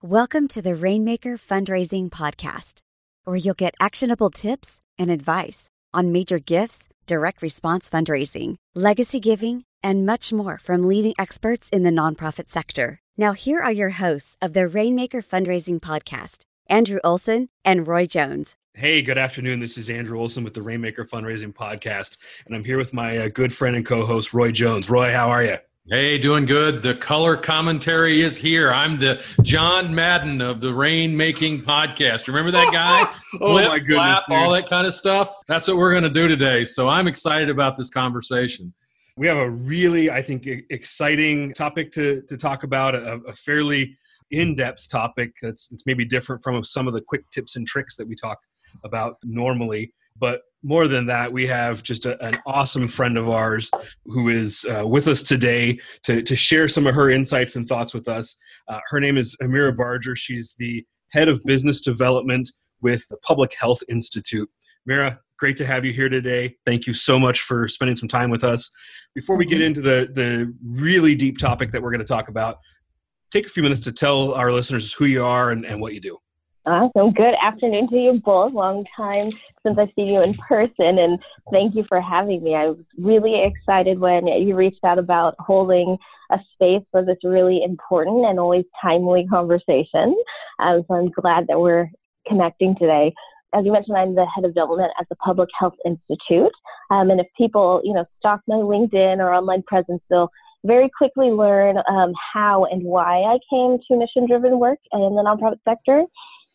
Welcome to the Rainmaker Fundraising Podcast, where you'll get actionable tips and advice on major gifts, direct response fundraising, legacy giving, and much more from leading experts in the nonprofit sector. Now, here are your hosts of the Rainmaker Fundraising Podcast, Andrew Olson and Roy Jones. Hey, good afternoon. This is Andrew Olson with the Rainmaker Fundraising Podcast, and I'm here with my good friend and co-host, Roy Jones. Roy, how are you? Hey, doing good. The color commentary is here. I'm the John Madden of the Rainmaking Podcast. Remember that guy? Oh, my goodness. Flap, all that kind of stuff. That's what we're going to do today. So I'm excited about this conversation. We have a really, I think, exciting topic to talk about, a fairly in-depth topic that's maybe different from some of the quick tips and tricks that we talk about normally. But more than that, we have just an awesome friend of ours who is with us today to share some of her insights and thoughts with us. Her name is Amira Barger. She's the head of business development with the Public Health Institute. Amira, great to have you here today. Thank you so much for spending some time with us. Before we get into the really deep topic that we're going to talk about, take a few minutes to tell our listeners who you are and what you do. Awesome. Good afternoon to you both. Long time since I've seen you in person, and thank you for having me. I was really excited when you reached out about holding a space for this really important and always timely conversation. So I'm glad that we're connecting today. As you mentioned, I'm the head of development at the Public Health Institute. And if people, stalk my LinkedIn or online presence, they'll very quickly learn how and why I came to mission-driven work in the nonprofit sector.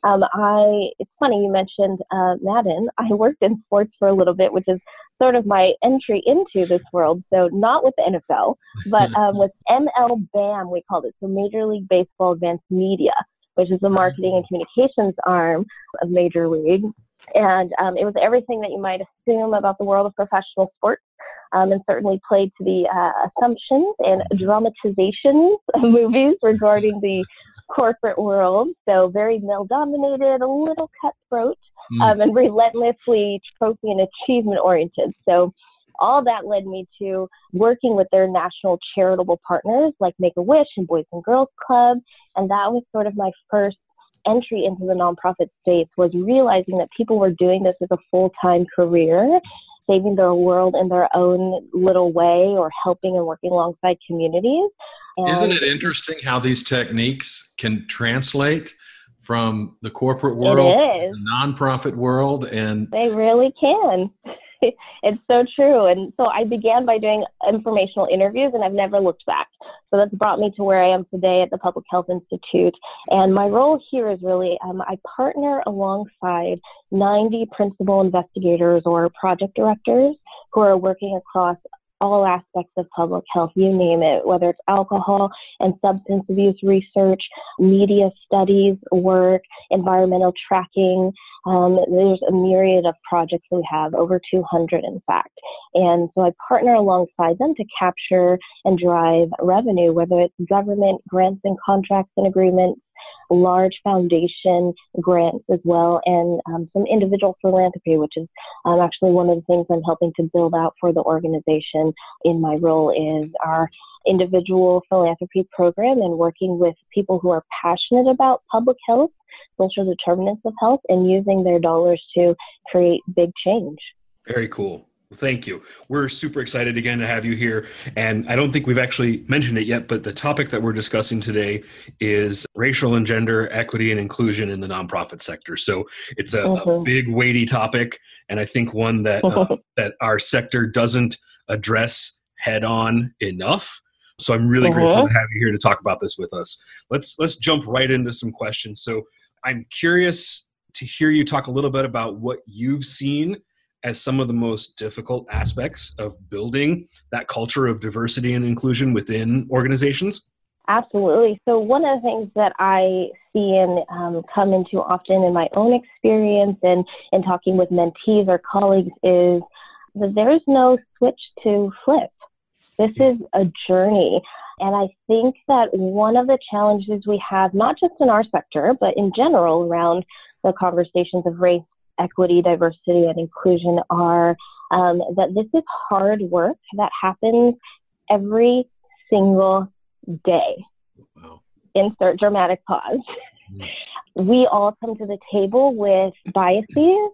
It's funny you mentioned Madden. I worked in sports for a little bit, which is sort of my entry into this world. So not with the NFL, but with MLBAM, we called it. So Major League Baseball Advanced Media, which is the marketing and communications arm of Major League. And it was everything that you might assume about the world of professional sports. And certainly played to the assumptions and dramatizations of movies regarding the corporate world. So very male-dominated, a little cutthroat, and relentlessly trophy and achievement-oriented. So all that led me to working with their national charitable partners like Make-A-Wish and Boys and Girls Club. And that was sort of my first entry into the nonprofit space, was realizing that people were doing this as a full-time career, saving their world in their own little way or helping and working alongside communities. And isn't it interesting how these techniques can translate from the corporate world to the nonprofit world? And they really can. It's so true. And so I began by doing informational interviews, and I've never looked back. So that's brought me to where I am today at the Public Health Institute. And my role here is really, I partner alongside 90 principal investigators or project directors who are working across all aspects of public health, you name it, whether it's alcohol and substance abuse research, media studies work, environmental tracking. There's a myriad of projects we have, over 200 in fact. And so I partner alongside them to capture and drive revenue, whether it's government grants and contracts and agreements, large foundation grants as well, and some individual philanthropy, which is actually one of the things I'm helping to build out for the organization in my role, is our individual philanthropy program and working with people who are passionate about public health, social determinants of health, and using their dollars to create big change. Very cool. Thank you. We're super excited again to have you here. And I don't think we've actually mentioned it yet, but the topic that we're discussing today is racial and gender equity and inclusion in the nonprofit sector. So it's a big, weighty topic, and I think one that that our sector doesn't address head on enough. So I'm really grateful to have you here to talk about this with us. Let's jump right into some questions. So I'm curious to hear you talk a little bit about what you've seen as some of the most difficult aspects of building that culture of diversity and inclusion within organizations? Absolutely. So one of the things that I see and come into often in my own experience and in talking with mentees or colleagues is that there's no switch to flip. This is a journey. And I think that one of the challenges we have, not just in our sector, but in general around the conversations of race, equity, diversity, and inclusion are that this is hard work that happens every single day. Wow. Insert dramatic pause. We all come to the table with biases,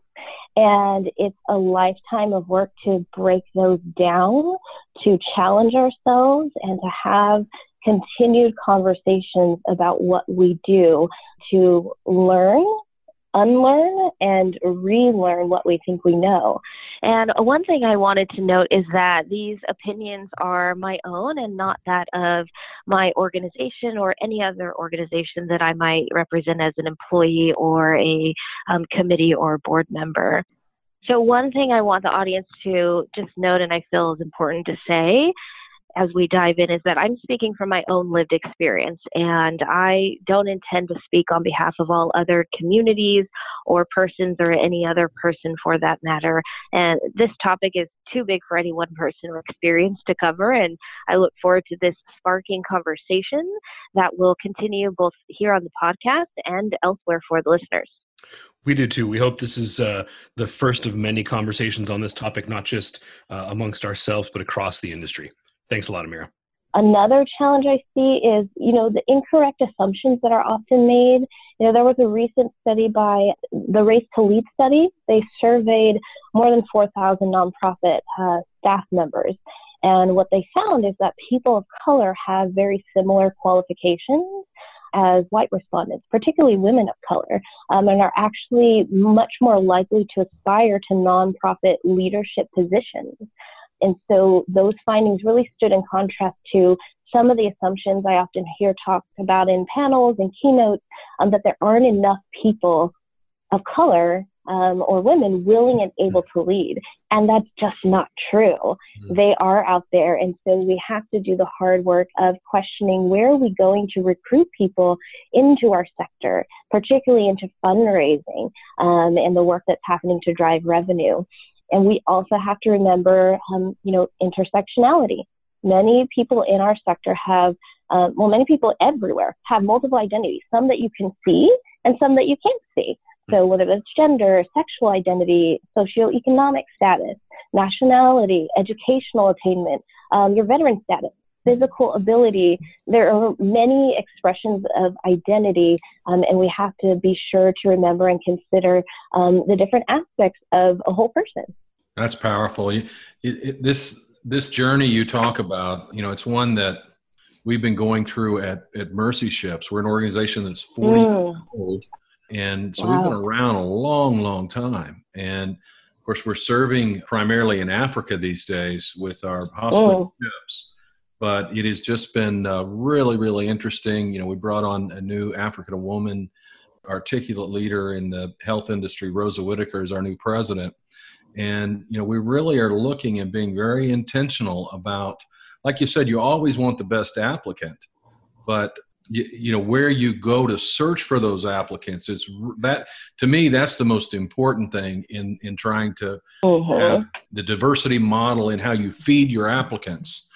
and it's a lifetime of work to break those down, to challenge ourselves, and to have continued conversations about what we do to learn, unlearn, and relearn what we think we know. And one thing I wanted to note is that these opinions are my own and not that of my organization or any other organization that I might represent as an employee or a committee or board member. So one thing I want the audience to just note, and I feel is important to say as we dive in, is that I'm speaking from my own lived experience, and I don't intend to speak on behalf of all other communities or persons or any other person for that matter. And this topic is too big for any one person or experience to cover, and I look forward to this sparking conversation that will continue both here on the podcast and elsewhere for the listeners. We do too. We hope this is the first of many conversations on this topic, not just amongst ourselves, but across the industry. Thanks a lot, Amira. Another challenge I see is, the incorrect assumptions that are often made. There was a recent study by the Race to Lead study. They surveyed more than 4,000 nonprofit staff members. And what they found is that people of color have very similar qualifications as white respondents, particularly women of color, and are actually much more likely to aspire to nonprofit leadership positions. And so those findings really stood in contrast to some of the assumptions I often hear talked about in panels and keynotes, that there aren't enough people of color or women willing and able to lead. And that's just not true. They are out there. And so we have to do the hard work of questioning, where are we going to recruit people into our sector, particularly into fundraising and the work that's happening to drive revenue. And we also have to remember, intersectionality. Many people in our sector have, many people everywhere have multiple identities, some that you can see and some that you can't see. So whether it's gender, sexual identity, socioeconomic status, nationality, educational attainment, your veteran status, physical ability, there are many expressions of identity, and we have to be sure to remember and consider the different aspects of a whole person. That's powerful. This journey you talk about, it's one that we've been going through at Mercy Ships. We're an organization that's 40 years old, and so we've been around a long, long time. And of course, we're serving primarily in Africa these days with our hospital ships. But it has just been really, really interesting. We brought on a new African woman, articulate leader in the health industry. Rosa Whitaker is our new president. And, we really are looking and being very intentional about, like you said, you always want the best applicant. But, where you go to search for those applicants, is that, to me, that's the most important thing in trying to have the diversity model in how you feed your applicants.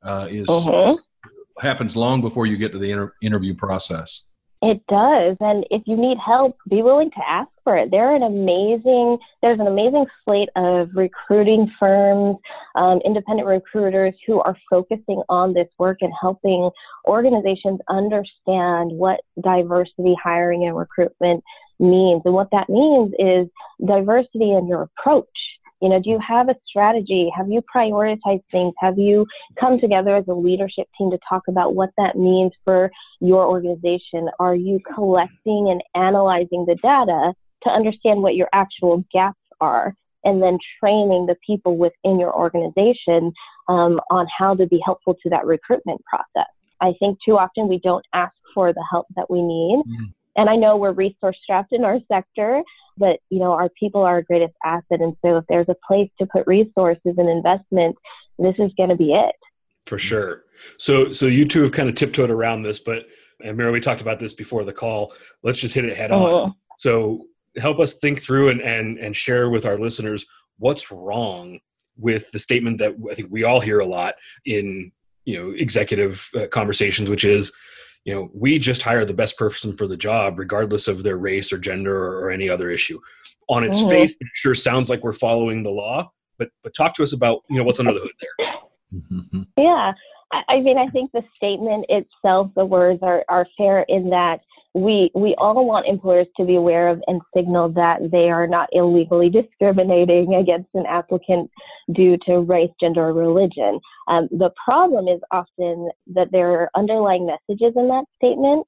Happens long before you get to the interview process. It does. And if you need help, be willing to ask for it. There's an amazing slate of recruiting firms, independent recruiters who are focusing on this work and helping organizations understand what diversity hiring and recruitment means. And what that means is diversity in your approach. Do you have a strategy? Have you prioritized things? Have you come together as a leadership team to talk about what that means for your organization? Are you collecting and analyzing the data to understand what your actual gaps are, and then training the people within your organization on how to be helpful to that recruitment process? I think too often we don't ask for the help that we need. And I know we're resource strapped in our sector, but, our people are our greatest asset. And so if there's a place to put resources and investment, this is going to be it. For sure. So you two have kind of tiptoed around this, but Amira, we talked about this before the call. Let's just hit it head on. So help us think through and share with our listeners what's wrong with the statement that I think we all hear a lot in, executive conversations, which is, we just hire the best person for the job, regardless of their race or gender or any other issue. On its face, it sure sounds like we're following the law, but talk to us about, what's under the hood there. Yeah. I think the statement itself, the words are fair in that we all want employers to be aware of and signal that they are not illegally discriminating against an applicant due to race, gender, or religion. The problem is often that there are underlying messages in that statement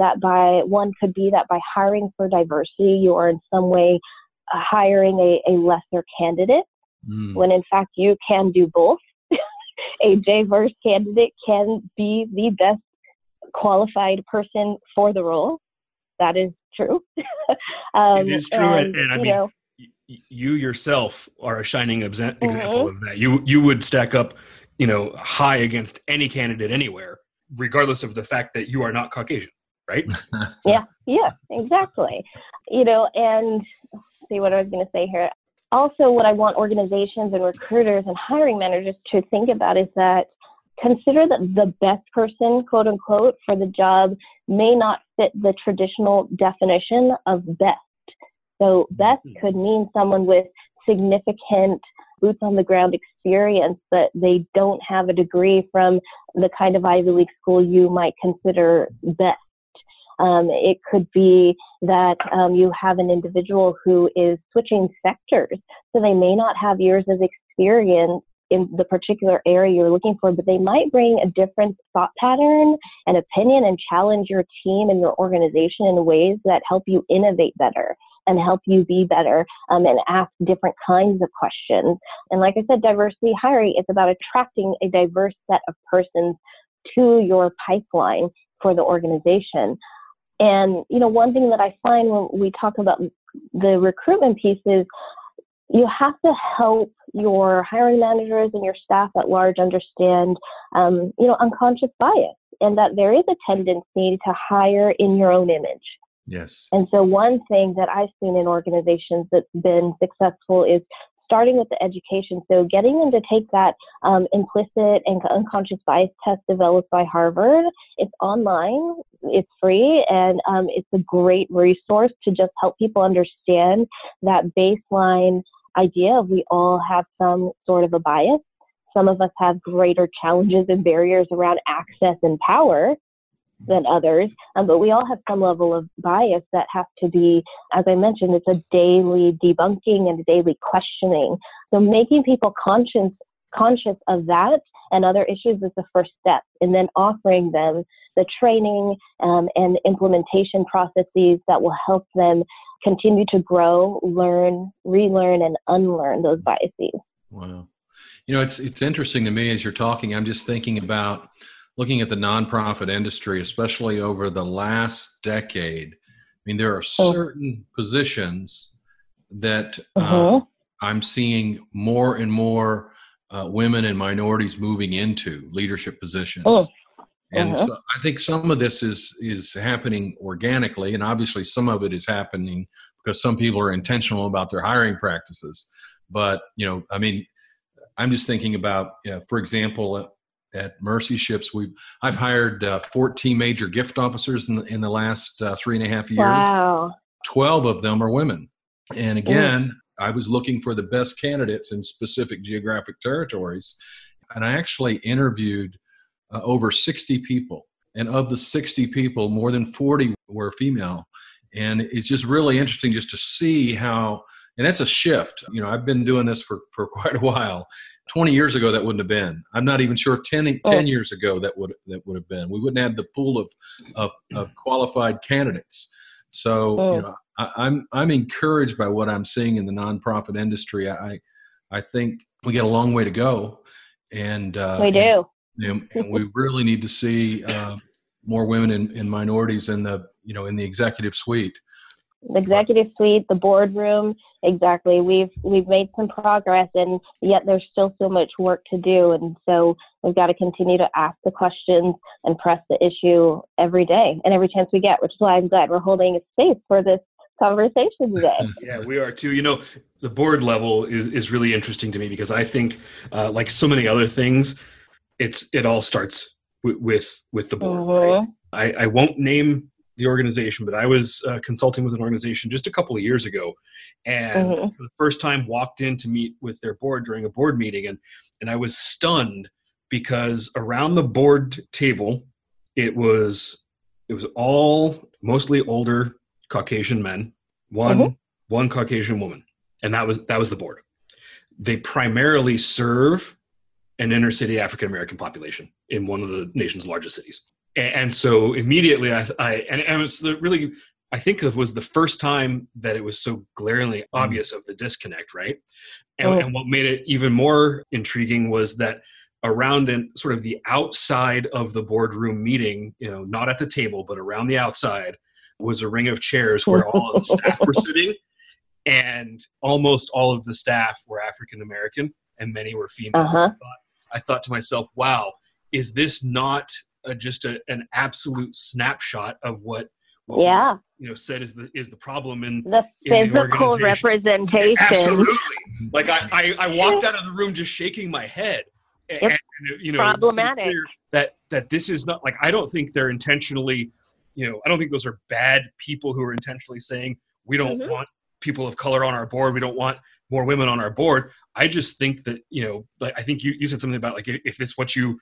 one could be that by hiring for diversity, you are in some way hiring a lesser candidate, when in fact you can do both. A diverse candidate can be the best qualified person for the role. That is true. It is true. And I mean, you yourself are a shining example of that. You would stack up, high against any candidate anywhere, regardless of the fact that you are not Caucasian, right? Yeah, exactly. And see what I was going to say here. Also, what I want organizations and recruiters and hiring managers to think about is that consider that the best person, quote unquote, for the job may not fit the traditional definition of best. So best could mean someone with significant boots on the ground experience, but they don't have a degree from the kind of Ivy League school you might consider best. It could be that you have an individual who is switching sectors, so they may not have years of experience in the particular area you're looking for, but they might bring a different thought pattern and opinion and challenge your team and your organization in ways that help you innovate better and help you be better, and ask different kinds of questions. And like I said, diversity hiring, it's about attracting a diverse set of persons to your pipeline for the organization. And, one thing that I find when we talk about the recruitment piece is you have to help your hiring managers and your staff at large understand, unconscious bias, and that there is a tendency to hire in your own image. Yes. And so one thing that I've seen in organizations that's been successful is starting with the education. So getting them to take that implicit and unconscious bias test developed by Harvard. It's online, it's free, and it's a great resource to just help people understand that baseline idea of we all have some sort of a bias. Some of us have greater challenges and barriers around access and power than others, but we all have some level of bias that has to be, as I mentioned, it's a daily debunking and a daily questioning. So making people conscious of that and other issues is the first step, and then offering them the training and implementation processes that will help them continue to grow, learn, relearn, and unlearn those biases. Wow. It's interesting to me as you're talking, I'm just thinking about looking at the nonprofit industry, especially over the last decade. I mean, there are certain positions that I'm seeing more and more women and minorities moving into leadership positions. And so I think some of this is happening organically, and obviously some of it is happening because some people are intentional about their hiring practices. But, I'm just thinking about, for example, at Mercy Ships, I've hired 14 major gift officers in the last 3.5 years. Wow. 12 of them are women. And again, I was looking for the best candidates in specific geographic territories. And I actually interviewed over 60 people. And of the 60 people, more than 40 were female. And it's just really interesting just to see how, and that's a shift. I've been doing this for quite a while. 20 years ago, that wouldn't have been. I'm not even sure 10 years ago that would have been. We wouldn't have the pool of qualified candidates. So I'm encouraged by what I'm seeing in the nonprofit industry. I think we got a long way to go, and we do. And we really need to see more women and minorities in the executive suite. The executive suite, the boardroom, exactly. We've made some progress, and yet there's still so much work to do. And so we've got to continue to ask the questions and press the issue every day and every chance we get, which is why I'm glad we're holding a space for this conversation today. Yeah, we are too. The board level is really interesting to me because I think, like so many other things, it all starts with the board. Right? I won't name the organization, but I was consulting with an organization just a couple of years ago, and for the first time walked in to meet with their board during a board meeting, and I was stunned because around the board table it was It was all mostly older Caucasian men, one Caucasian woman, and that was the board. They primarily serve an inner city African American population in one of the nation's largest cities. And so immediately I think it was the first time that it was so glaringly obvious of the disconnect, right? And what made it even more intriguing was that around in sort of the outside of the boardroom meeting, not at the table, but around the outside, was a ring of chairs where all of the staff were sitting, and almost all of the staff were African American and many were female. I thought to myself, wow, is this not just an absolute snapshot of what we said is the problem in the physical representation? Absolutely. Like I walked out of the room just shaking my head. And problematic. That this is not, like, I don't think they're intentionally, I don't think those are bad people who are intentionally saying we don't want people of color on our board, we don't want more women on our board. I just think that, like, I think you said something about, like, if this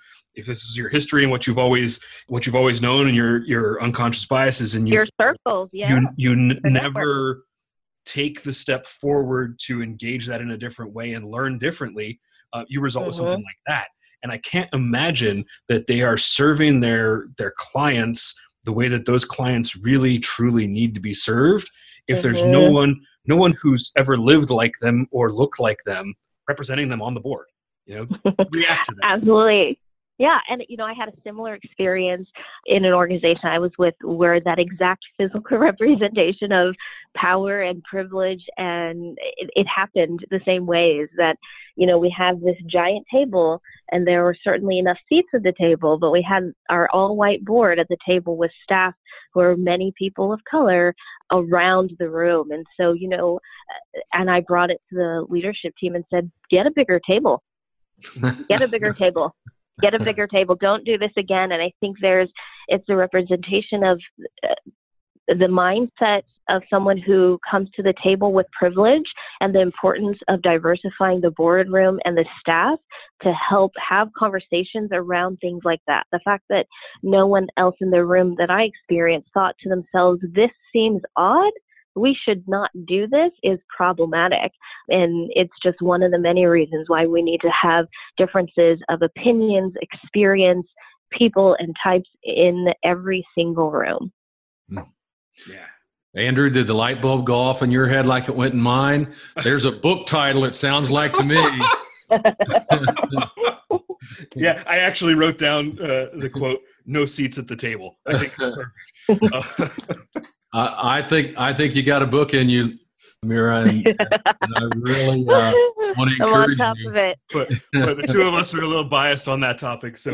is your history and what you've always known and your unconscious biases and your circles, you never take the step forward to engage that in a different way and learn differently, you result with something like that. And I can't imagine that they are serving their clients the way that those clients really truly need to be served if there's no one who's ever lived like them or looked like them representing them on the board. React to that. Absolutely. Yeah. And, I had a similar experience in an organization I was with where that exact physical representation of power and privilege, and it happened the same ways that, we have this giant table and there were certainly enough seats at the table, but we had our all white board at the table with staff who are many people of color around the room. And so, and I brought it to the leadership team and said, get a bigger table, get a bigger table. Get a bigger table. Don't do this again. And I think it's a representation of the mindset of someone who comes to the table with privilege and the importance of diversifying the boardroom and the staff to help have conversations around things like that. The fact that no one else in the room that I experienced thought to themselves, this seems odd, we should not do this, is problematic. And it's just one of the many reasons why we need to have differences of opinions, experience, people, and types in every single room. Yeah. Andrew, did the light bulb go off in your head like it went in mine? There's a book title, it sounds like to me. Yeah, I actually wrote down the quote, "No seats at the table." I think that's perfect. I think you got a book in you, Mira, and I really want to encourage I'm on top you. of it. But the two of us are a little biased on that topic. So,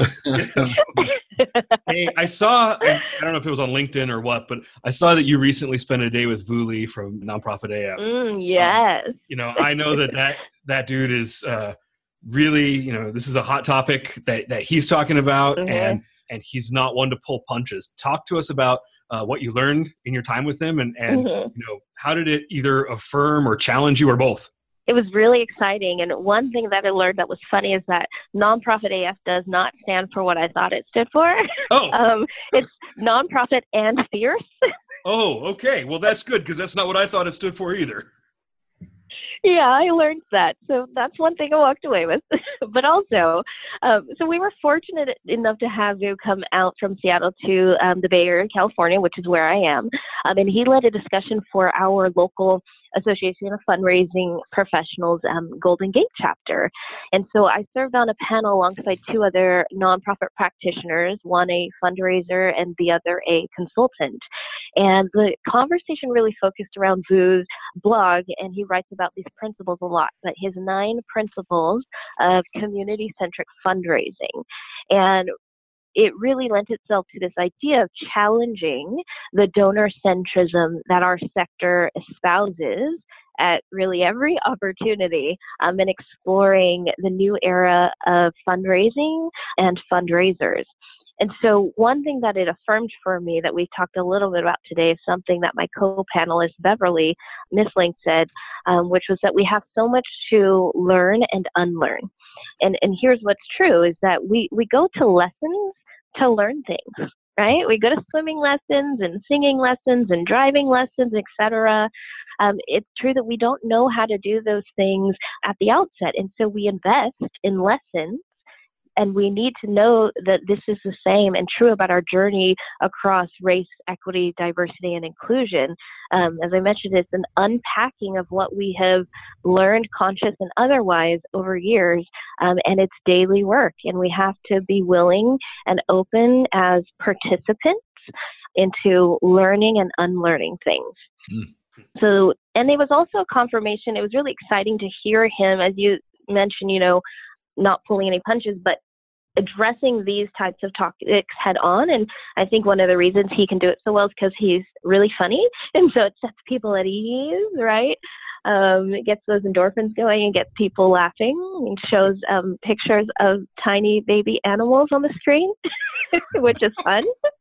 hey, I don't know if it was on LinkedIn or what, but I saw that you recently spent a day with Vu Lee from Nonprofit AF. Yes. I know that dude is really, this is a hot topic that he's talking about, and he's not one to pull punches. Talk to us about what you learned in your time with him, and how did it either affirm or challenge you, or both? It was really exciting. And one thing that I learned that was funny is that Nonprofit AF does not stand for what I thought it stood for. Oh. It's nonprofit and fierce. Oh, okay. Well, that's good, because that's not what I thought it stood for either. Yeah, I learned that. So that's one thing I walked away with. But also, so we were fortunate enough to have Vu come out from Seattle to the Bay Area, California, which is where I am. And he led a discussion for our local Association of Fundraising Professionals Golden Gate chapter. And so I served on a panel alongside two other nonprofit practitioners, one a fundraiser and the other a consultant. And the conversation really focused around Vu's blog, and he writes about these principles a lot, but his 9 principles of community-centric fundraising. And it really lent itself to this idea of challenging the donor centrism that our sector espouses at really every opportunity, and exploring the new era of fundraising and fundraisers. And so one thing that it affirmed for me that we talked a little bit about today is something that my co-panelist Beverly Missling said, which was that we have so much to learn and unlearn. And here's what's true is that we go to lessons to learn things. right? We go to swimming lessons and singing lessons and driving lessons, etc. It's true that we don't know how to do those things at the outset. And so we invest in lessons. And we need to know that this is the same and true about our journey across race, equity, diversity, and inclusion. As I mentioned, it's an unpacking of what we have learned, conscious and otherwise, over years, and it's daily work. And we have to be willing and open as participants into learning and unlearning things. So, and it was also a confirmation. It was really exciting to hear him, as you mentioned, not pulling any punches, but addressing these types of topics head on. And I think one of the reasons he can do it so well is because he's really funny. And so it sets people at ease, right? It gets those endorphins going and gets people laughing, and shows pictures of tiny baby animals on the screen, which is fun.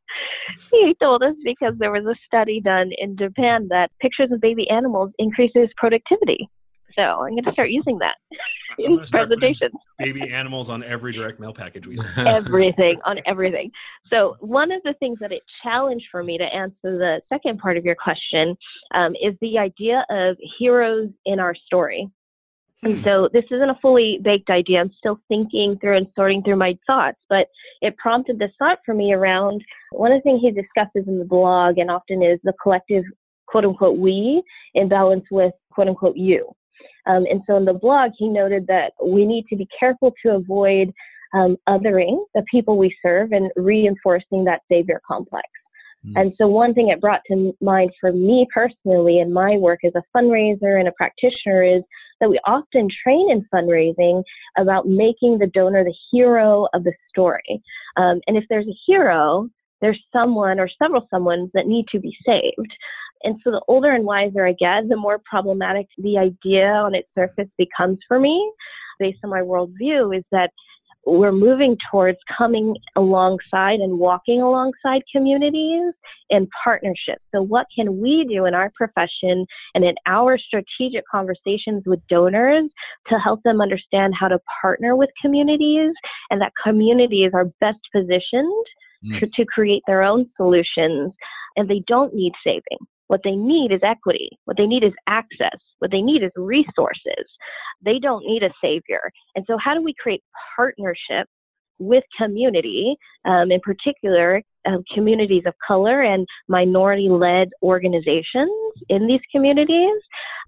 He told us because there was a study done in Japan that pictures of baby animals increases productivity. So I'm going to start using that in presentations. Baby animals on every direct mail package we send. Everything, on everything. So one of the things that it challenged for me to answer the second part of your question is the idea of heroes in our story. And so this isn't a fully baked idea. I'm still thinking through and sorting through my thoughts, but it prompted this thought for me around one of the things he discusses in the blog and often is the collective, quote unquote, we in balance with, quote unquote, you. And so in the blog, he noted that we need to be careful to avoid othering the people we serve and reinforcing that savior complex. And so one thing it brought to mind for me personally in my work as a fundraiser and a practitioner is that we often train in fundraising about making the donor the hero of the story. And if there's a hero, there's someone or several someones that need to be saved. And so the older and wiser I get, the more problematic the idea on its surface becomes for me, based on my worldview, is that we're moving towards coming alongside and walking alongside communities in partnership. So what can we do in our profession and in our strategic conversations with donors to help them understand how to partner with communities, and that communities are best positioned to create their own solutions, and they don't need saving. What they need is equity. What they need is access. What they need is resources. They don't need a savior. And so how do we create partnership with community, in particular, communities of color and minority-led organizations in these communities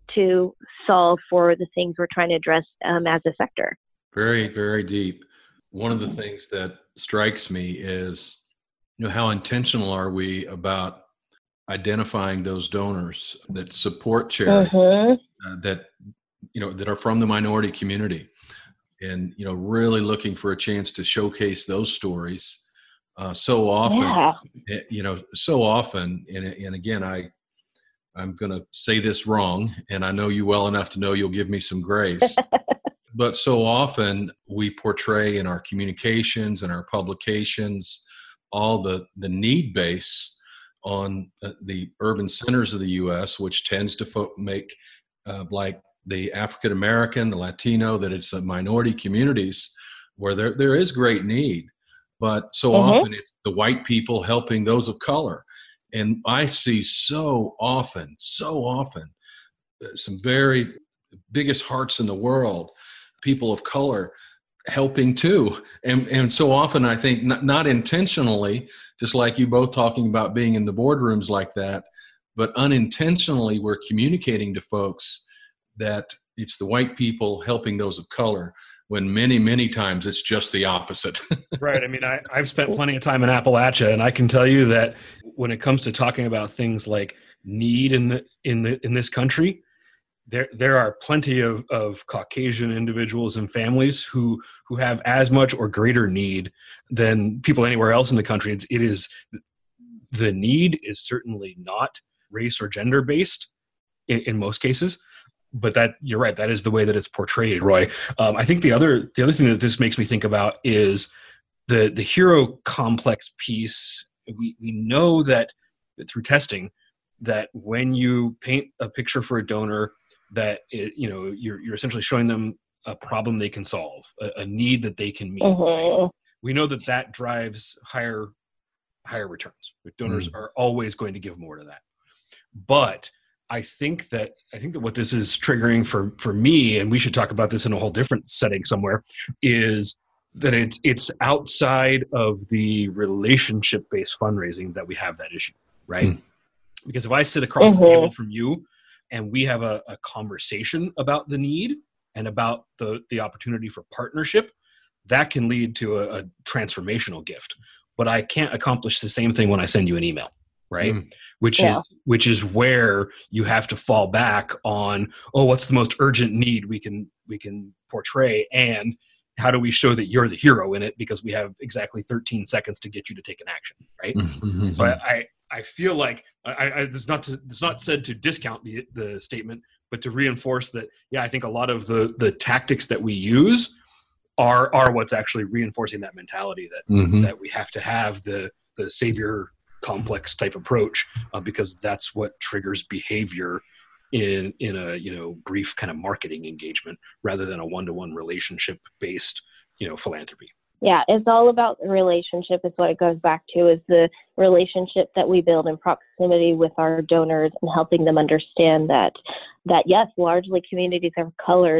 to solve for the things we're trying to address as a sector? Very, very deep. One of the things that strikes me is, how intentional are we about identifying those donors that support charity, that are from the minority community, and really looking for a chance to showcase those stories. So often, and again, I'm going to say this wrong, and I know you well enough to know you'll give me some grace. But so often we portray in our communications and our publications all the need base on the urban centers of the U.S., which tends to make like the African American, the Latino, that it's minority communities where there is great need, but so often it's the white people helping those of color. And I see so often, some very biggest hearts in the world, people of color helping too. And so often I think not intentionally, just like you both talking about being in the boardrooms like that, but unintentionally we're communicating to folks that it's the white people helping those of color, when many, many times it's just the opposite. Right. I mean, I've spent plenty of time in Appalachia, and I can tell you that when it comes to talking about things like need in this country, there are plenty of Caucasian individuals and families who have as much or greater need than people anywhere else in the country. The need is certainly not race or gender based in most cases, but that you're right, that is the way that it's portrayed, Roy. I think the other thing that this makes me think about is the hero complex piece. We know that through testing that when you paint a picture for a donor, that you're essentially showing them a problem they can solve, a need that they can meet. We know that drives higher higher returns. Donors are always going to give more to that. But I think that what this is triggering for me, and we should talk about this in a whole different setting somewhere, is that it's outside of the relationship-based fundraising that we have that issue, right? Because if I sit across the table from you and we have a conversation about the need and about the opportunity for partnership, that can lead to a transformational gift. But I can't accomplish the same thing when I send you an email, right? Which is where you have to fall back on, what's the most urgent need we can portray, and how do we show that you're the hero in it, because we have exactly 13 seconds to get you to take an action, right? So I feel like it's not said to discount the statement, but to reinforce that, I think a lot of the tactics that we use are what's actually reinforcing that mentality that we have to have the savior complex type approach, because that's what triggers behavior in a brief kind of marketing engagement rather than a one-to-one relationship based philanthropy. Yeah, it's all about the relationship is what it goes back to, is the relationship that we build in proximity with our donors and helping them understand that yes, largely communities of colors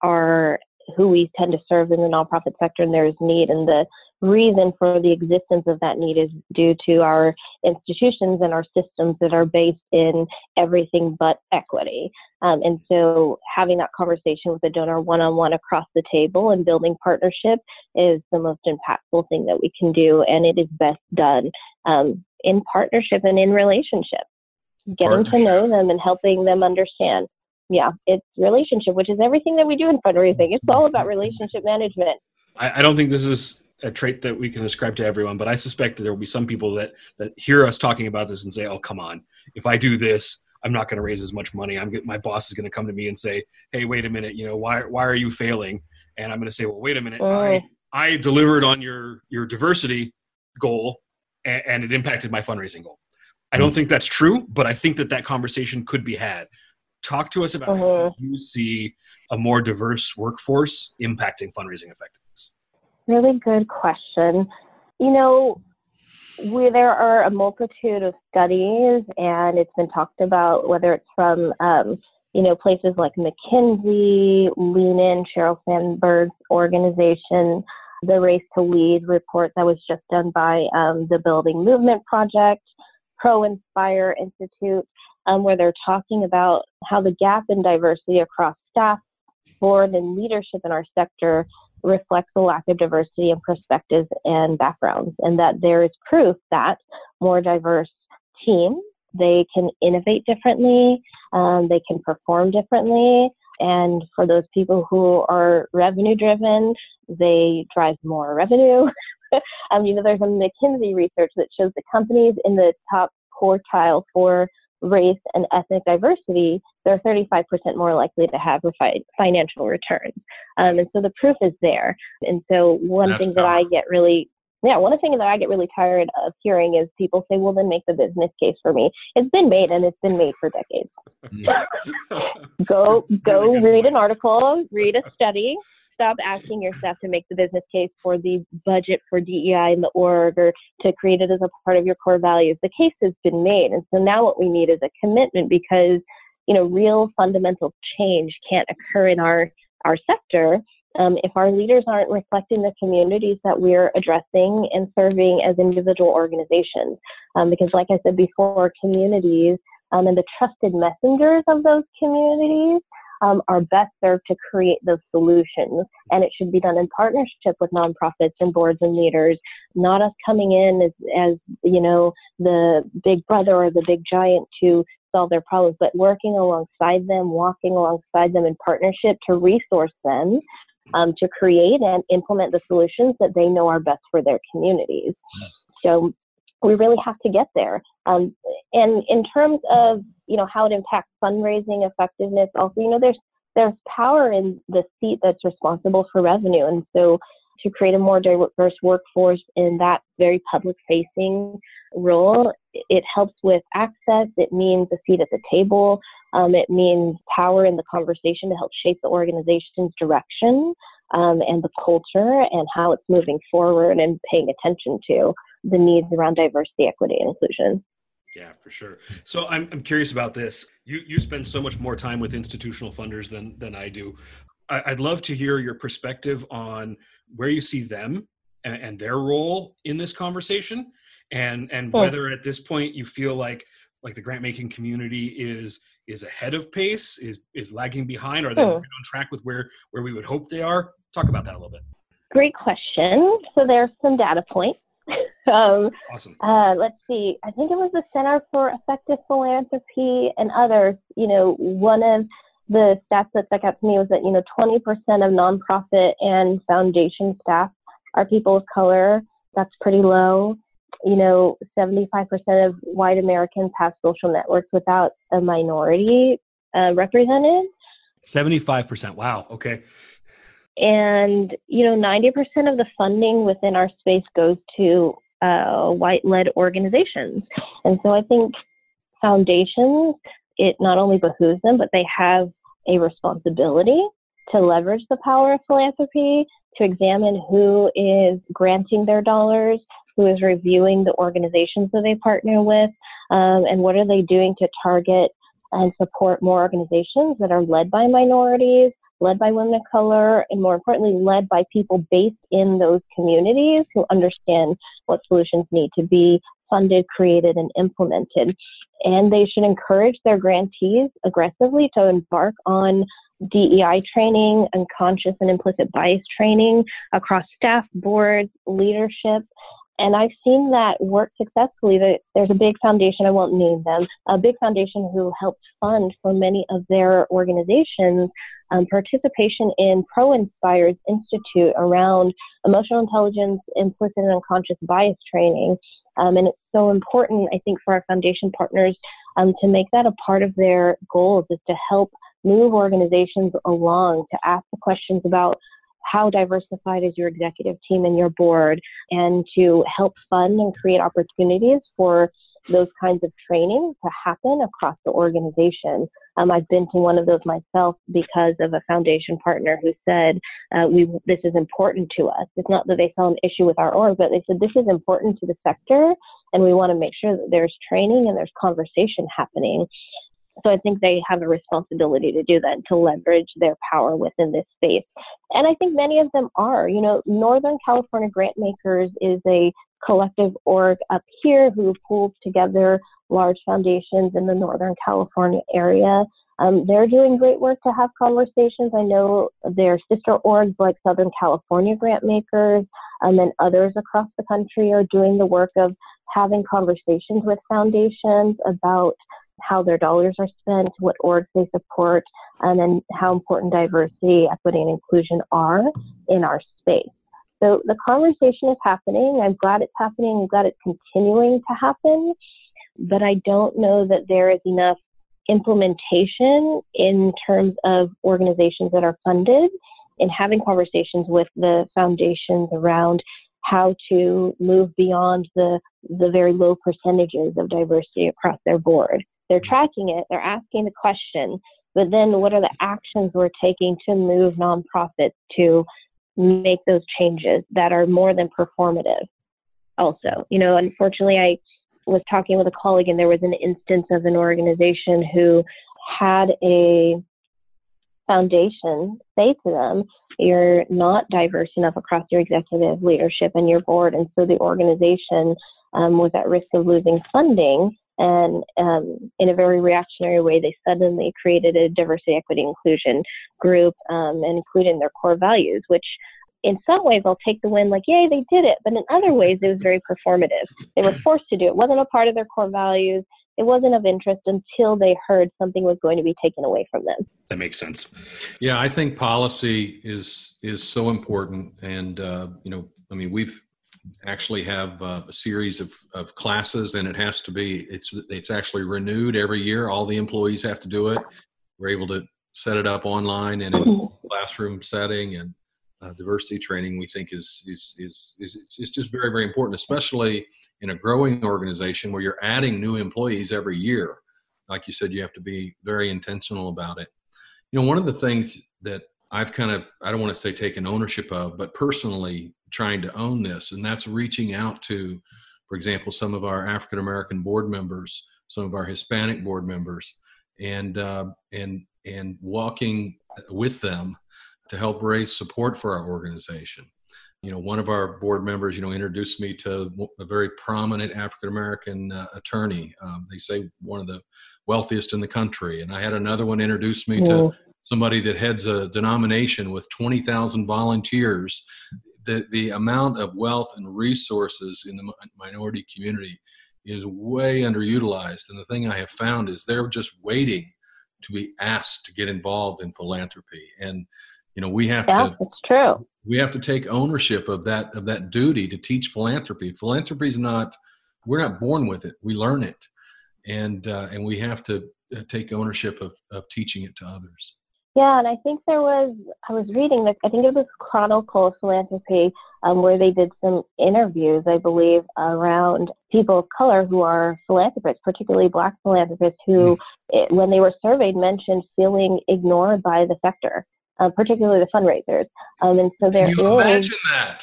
are who we tend to serve in the nonprofit sector, and there is need. And the reason for the existence of that need is due to our institutions and our systems that are based in everything but equity. And so having that conversation with the donor one-on-one across the table and building partnership is the most impactful thing that we can do. And it is best done in partnership and in relationship, getting to know them and helping them understand. Yeah, it's relationship, which is everything that we do in fundraising. It's all about relationship management. I don't think this is a trait that we can ascribe to everyone, but I suspect that there will be some people that hear us talking about this and say, oh, come on, if I do this, I'm not going to raise as much money. My boss is going to come to me and say, hey, wait a minute, why are you failing? And I'm going to say, well, wait a minute, I delivered on your diversity goal and it impacted my fundraising goal. I don't think that's true, but I think that conversation could be had. Talk to us about how you see a more diverse workforce impacting fundraising effectiveness. Really good question. There are a multitude of studies, and it's been talked about, whether it's from, places like McKinsey, Lean In, Sheryl Sandberg's organization, the Race to Lead report that was just done by the Building Movement Project, Pro-Inspire Institute, where they're talking about how the gap in diversity across staff, board, and leadership in our sector reflects a lack of diversity in perspectives and backgrounds, and that there is proof that more diverse teams, they can innovate differently, they can perform differently, and for those people who are revenue driven, they drive more revenue. There's a McKinsey research that shows that companies in the top quartile for race and ethnic diversity, they're 35% more likely to have financial returns. And so the proof is there. And so one thing that I get really tired of hearing is people say, well, then make the business case for me. It's been made, and it's been made for decades. Go read an article, read a study. Stop asking your staff to make the business case for the budget for DEI in the org, or to create it as a part of your core values. The case has been made. And so now what we need is a commitment, because, real fundamental change can't occur in our sector if our leaders aren't reflecting the communities that we're addressing and serving as individual organizations. Because like I said before, communities and the trusted messengers of those communities are best served to create those solutions. And it should be done in partnership with nonprofits and boards and leaders, not us coming in as the big brother or the big giant to solve their problems, but working alongside them, walking alongside them in partnership to resource them, to create and implement the solutions that they know are best for their communities. So we really have to get there. And in terms of, how it impacts fundraising effectiveness, also, there's power in the seat that's responsible for revenue. And so to create a more diverse workforce in that very public-facing role, it helps with access. It means a seat at the table. It means power in the conversation to help shape the organization's direction. and the culture and how it's moving forward and paying attention to the needs around diversity, equity, and inclusion. Yeah, for sure. So I'm curious about this. You spend so much more time with institutional funders than I do. I'd love to hear your perspective on where you see them and their role in this conversation, and whether at this point you feel like the grant making community is ahead of pace, is lagging behind, or are they on track with where we would hope they are? Talk about that a little bit. Great question. So there's some data points. Awesome. Let's see. I think it was the Center for Effective Philanthropy and others. One of the stats that stuck out to me was that 20% of nonprofit and foundation staff are people of color. That's pretty low. 75% of white Americans have social networks without a minority represented. 75%. Wow. Okay. And 90% of the funding within our space goes to white-led organizations. And so I think foundations, it not only behooves them, but they have a responsibility to leverage the power of philanthropy, to examine who is granting their dollars, who is reviewing the organizations that they partner with, and what are they doing to target and support more organizations that are led by minorities, led by women of color, and more importantly, led by people based in those communities who understand what solutions need to be funded, created, and implemented. And they should encourage their grantees aggressively to embark on DEI training, unconscious and implicit bias training across staff, boards, leadership. And I've seen that work successfully. There's a big foundation, I won't name them, a big foundation who helped fund for many of their organizations participation in ProInspire's Institute around emotional intelligence, implicit and unconscious bias training. And it's so important, I think, for our foundation partners to make that a part of their goals, is to help move organizations along, to ask the questions about how diversified is your executive team and your board, and to help fund and create opportunities for those kinds of training to happen across the organization. I've been to one of those myself because of a foundation partner who said, this is important to us. It's not that they saw an issue with our org, but they said, this is important to the sector, and we want to make sure that there's training and there's conversation happening. So I think they have a responsibility to do that and to leverage their power within this space. And I think many of them are. Northern California Grantmakers is a collective org up here who pulls together large foundations in the Northern California area. They're doing great work to have conversations. I know their sister orgs like Southern California Grantmakers and others across the country are doing the work of having conversations with foundations about how their dollars are spent, what orgs they support, and how important diversity, equity, and inclusion are in our space. So the conversation is happening. I'm glad it's happening. I'm glad it's continuing to happen. But I don't know that there is enough implementation in terms of organizations that are funded in having conversations with the foundations around how to move beyond the very low percentages of diversity across their board. They're tracking it, they're asking the question, but then what are the actions we're taking to move nonprofits to make those changes that are more than performative? Also, unfortunately, I was talking with a colleague and there was an instance of an organization who had a foundation say to them, you're not diverse enough across your executive leadership and your board. And so the organization was at risk of losing funding. And in a very reactionary way, they suddenly created a diversity, equity, inclusion group and included in their core values, which in some ways I'll take the win, like, yay, they did it. But in other ways, it was very performative. They were forced to do it. It wasn't a part of their core values. It wasn't of interest until they heard something was going to be taken away from them. That makes sense. Yeah, I think policy is so important. And, we've actually have a series of classes, and it has to be, it's actually renewed every year. All the employees have to do it. We're able to set it up online and in a classroom setting, and diversity training we think is just very, very important, especially in a growing organization where you're adding new employees every year. Like you said, you have to be very intentional about it. One of the things that I've kind of, I don't want to say taken ownership of, but personally trying to own this. And that's reaching out to, for example, some of our African-American board members, some of our Hispanic board members, and walking with them to help raise support for our organization. One of our board members, introduced me to a very prominent African-American attorney. They say one of the wealthiest in the country. And I had another one introduce me to somebody that heads a denomination with 20,000 volunteers. The amount of wealth and resources in the minority community is way underutilized. And the thing I have found is they're just waiting to be asked to get involved in philanthropy. And, we have it's true. We have to take ownership of that duty to teach philanthropy. Philanthropy is we're not born with it. We learn it. And we have to take ownership of teaching it to others. Yeah, and I think I was reading, I think it was Chronicle of Philanthropy, where they did some interviews, I believe, around people of color who are philanthropists, particularly Black philanthropists, who, when they were surveyed, mentioned feeling ignored by the sector, particularly the fundraisers. And so there Can you imagine that?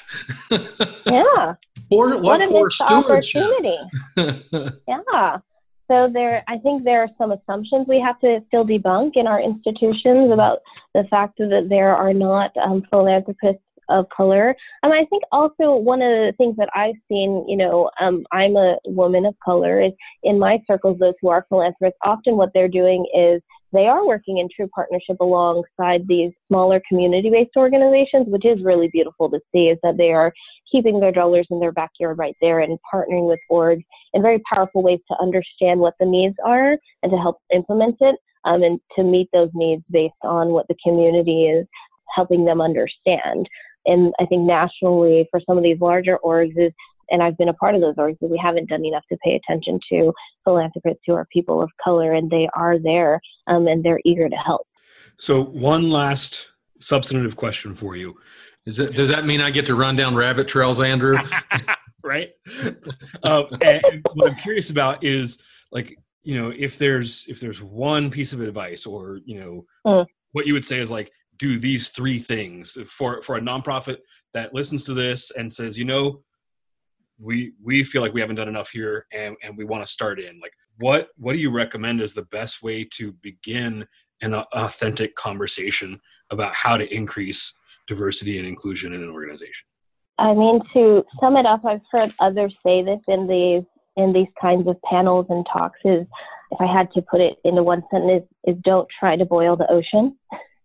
Yeah. What a poor missed stewardship. opportunity. Yeah. So I think there are some assumptions we have to still debunk in our institutions about the fact that there are not philanthropists of color. And I think also one of the things that I've seen, I'm a woman of color, is in my circles, those who are philanthropists, often what they're doing is they are working in true partnership alongside these smaller community-based organizations, which is really beautiful to see, is that they are keeping their dollars in their backyard right there and partnering with orgs in very powerful ways to understand what the needs are and to help implement it, and to meet those needs based on what the community is helping them understand. And I think nationally for some of these larger orgs and I've been a part of those orgs, we haven't done enough to pay attention to philanthropists who are people of color, and they are there, and they're eager to help. So one last substantive question for you. Does that mean I get to run down rabbit trails, Andrew? Right. And what I'm curious about is, if there's one piece of advice, or what you would say is do these three things for a nonprofit that listens to this and says, we feel like we haven't done enough here, and we want to start in. What do you recommend is the best way to begin an authentic conversation about how to increase diversity and inclusion in an organization? I mean, to sum it up, I've heard others say this in these kinds of panels and talks, is, if I had to put it into one sentence, is don't try to boil the ocean.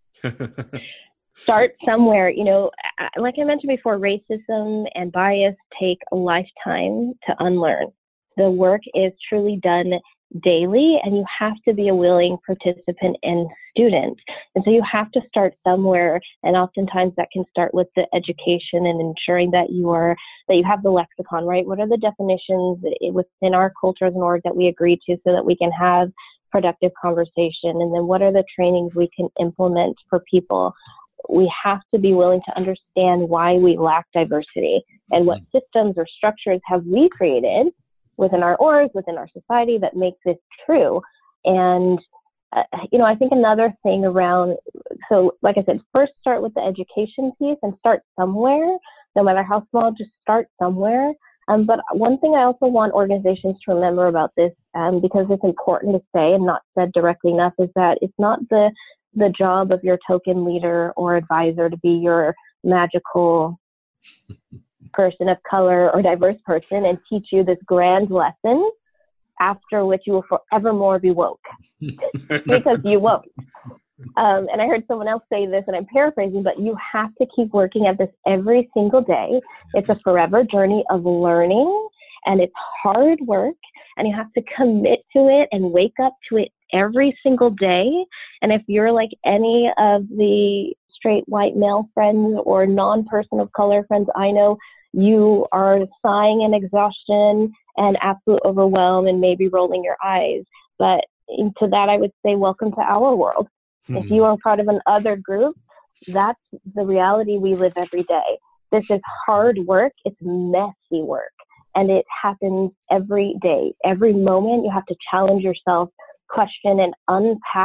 Start somewhere. Like I mentioned before, racism and bias take a lifetime to unlearn. The work is truly done daily, and you have to be a willing participant and student. And so you have to start somewhere, and oftentimes that can start with the education and ensuring that you have the lexicon, right? What are the definitions within our culture as an org that we agree to, so that we can have productive conversation? And then what are the trainings we can implement for people? We have to be willing to understand why we lack diversity, and what systems or structures have we created within our orgs, within our society, that makes this true. And, I think another thing around, so like I said, first start with the education piece and start somewhere, no matter how small, just start somewhere. But one thing I also want organizations to remember about this, because it's important to say and not said directly enough, is that it's not the job of your token leader or advisor to be your magical person of color or diverse person and teach you this grand lesson after which you will forevermore be woke, because you won't. And I heard someone else say this, and I'm paraphrasing, but you have to keep working at this every single day. It's a forever journey of learning, and it's hard work, and you have to commit to it and wake up to it every single day. And if you're like any of the straight white male friends or non-person of color friends I know, you are sighing in exhaustion and absolute overwhelm and maybe rolling your eyes. But to that, I would say, welcome to our world. If you are part of an other group, that's the reality we live every day. This is hard work. It's messy work. And it happens every day. Every moment you have to challenge yourself, question and unpack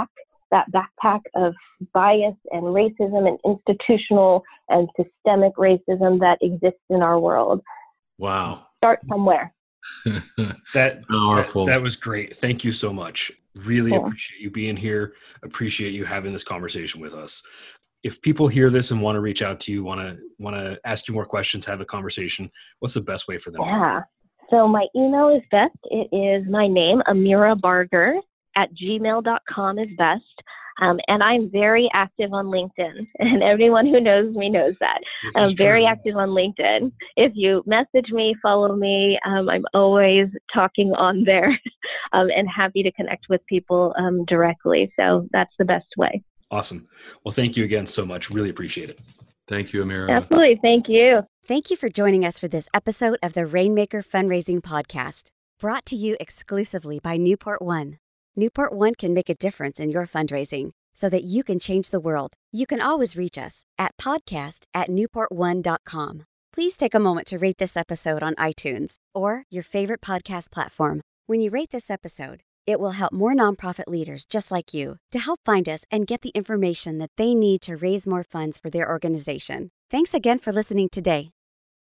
that backpack of bias and racism and institutional and systemic racism that exists in our world. Wow. Start somewhere. Powerful. That was great. Thank you so much. Really appreciate you being here. Appreciate you having this conversation with us. If people hear this and want to reach out to you, want to ask you more questions, have a conversation, what's the best way for them? Yeah. So my email is best. It is my name, Amira Barger @gmail.com is best. And I'm very active on LinkedIn, and everyone who knows me knows that. I'm very active on LinkedIn. If you message me, follow me, I'm always talking on there and happy to connect with people directly. So that's the best way. Awesome. Well, thank you again so much. Really appreciate it. Thank you, Amira. Absolutely. Thank you. Thank you for joining us for this episode of the Rainmaker Fundraising Podcast, brought to you exclusively by Newport One. Newport One can make a difference in your fundraising so that you can change the world. You can always reach us at podcast@newportone.com. Please take a moment to rate this episode on iTunes or your favorite podcast platform. When you rate this episode, it will help more nonprofit leaders just like you to help find us and get the information that they need to raise more funds for their organization. Thanks again for listening today.